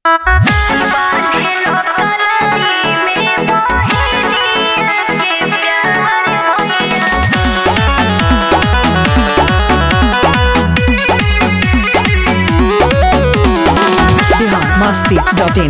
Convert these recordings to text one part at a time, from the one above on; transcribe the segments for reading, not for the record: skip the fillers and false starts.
masti.in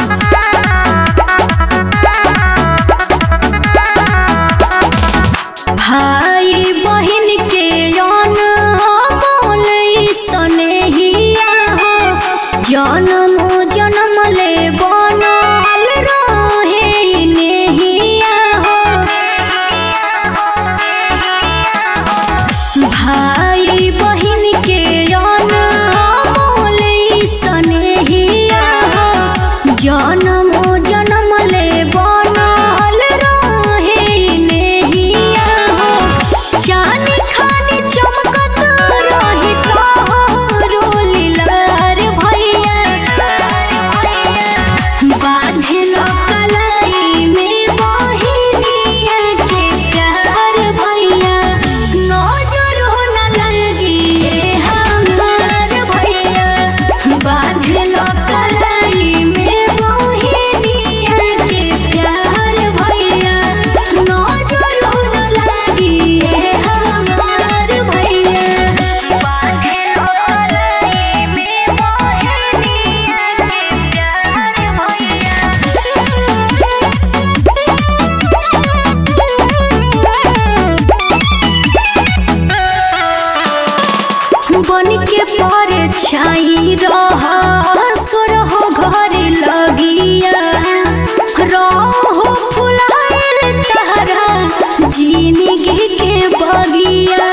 भाई बहन के अनमोल स्नेहिया हो जन्म जन्म ले बनल रहे नेहिया हो। भाई बहन के अनमोल स्नेहिया हो जन्म जन्म ले बनल रहे नेहिया हो। जानी खानी चमकत रही तोहरो लीलार भैया बांधल कलाई में बहिनिया के प्यार भैया नजर न लगी हमार भैया बांधल कलाई में बहिनिया के प्यार भैया नजर न लगी हमार भैया बांधल कलाई में बहिनिया के प्यार बन के पर छाई रहा सोरहो घर लगिया रहो फुलाइल तारा जिंदगी के बगिया।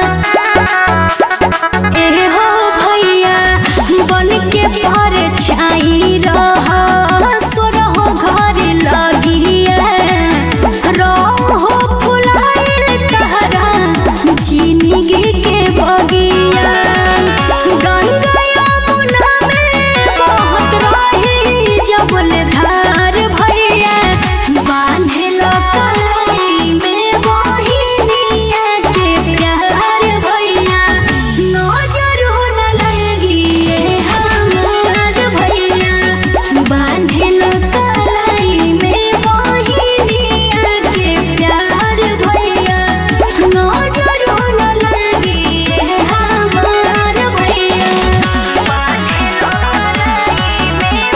ए हो भैया बन के पर छाई रहा सोरहो घर लगिया रहो फुलाइल तारा जिंदगी के बगिया। गंगा यमुना में बहत रही जबल धार भैया बांधल कलाई में बहिनिया के प्यार भैया नजर न लगी हमार भैया बांधल कलाई में बहिनिया के प्यार भैया नजर न लगी हमार भैया बांधल कलाई में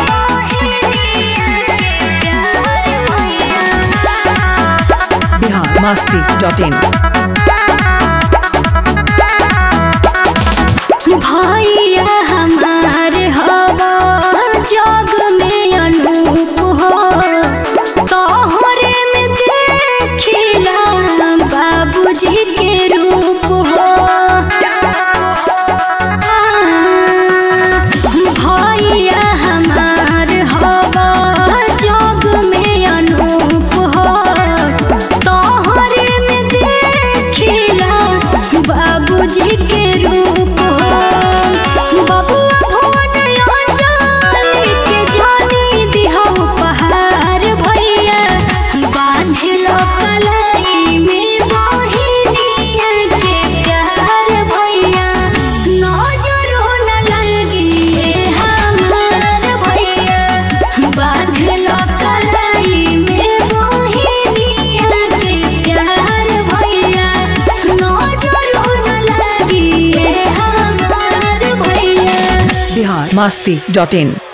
Bihar masti.in भैया हमार हवा जग में अनूप हो तोहरे में देखिला बाबूजी के रूप हो। भैया हमार हवा जग में अनूप हो तोहरे में देखिला बाबूजी के रूप हो। बबुआ भुवन अंजलि के जानी दिहो उपहार भैया बांधल कलाई में बहिनिया के प्यार भैया नजर न लगी हमार भैया बांधल कलाई में बहिनिया के प्यार भैया नजर न लगी हमार भैया। Bihar masti.in